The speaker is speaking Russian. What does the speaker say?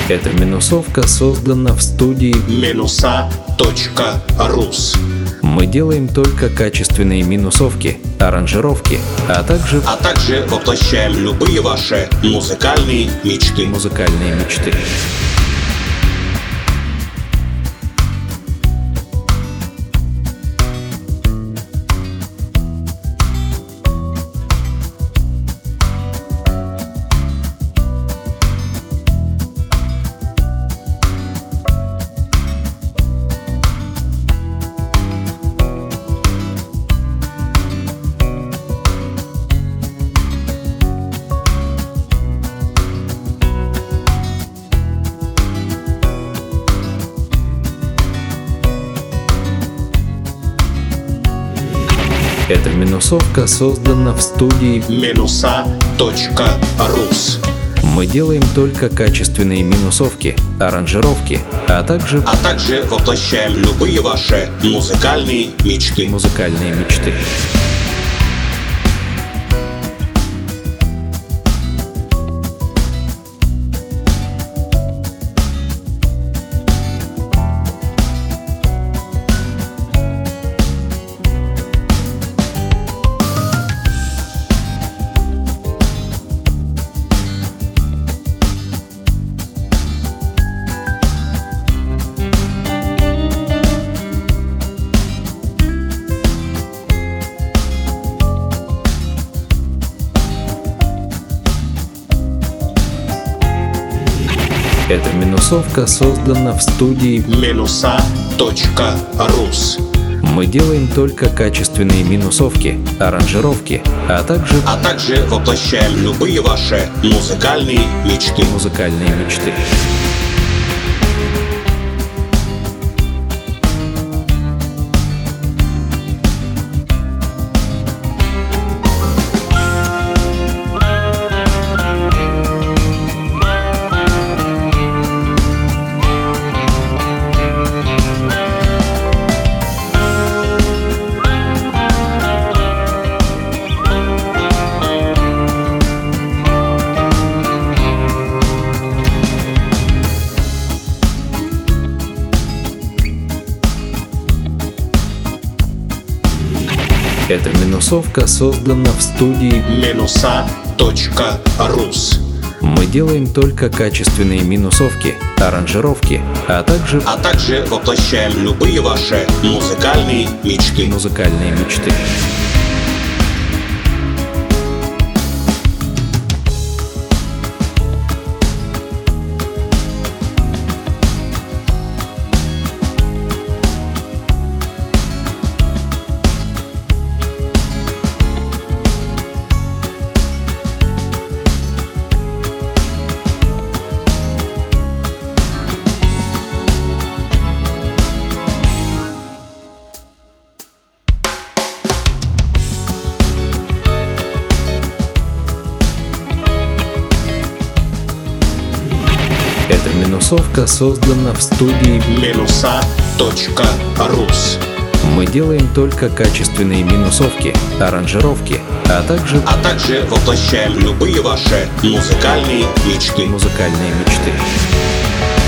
Эта минусовка создана в студии Minusa.rus. Мы делаем только качественные минусовки, аранжировки, а также воплощаем любые ваши музыкальные мечты. Эта минусовка создана в студии Minusa.rus. Мы делаем только качественные минусовки, аранжировки, а также воплощаем любые ваши музыкальные мечты. Эта минусовка создана в студии Minusa.rus. Мы делаем только качественные минусовки, аранжировки, а также воплощаем любые ваши музыкальные мечты. Эта минусовка создана в студии Minusa.rus. Мы делаем только качественные минусовки, аранжировки, а также воплощаем любые ваши музыкальные мечты. Эта минусовка создана в студии Minusa.rus. Мы делаем только качественные минусовки, аранжировки, а также воплощаем любые ваши музыкальные мечты.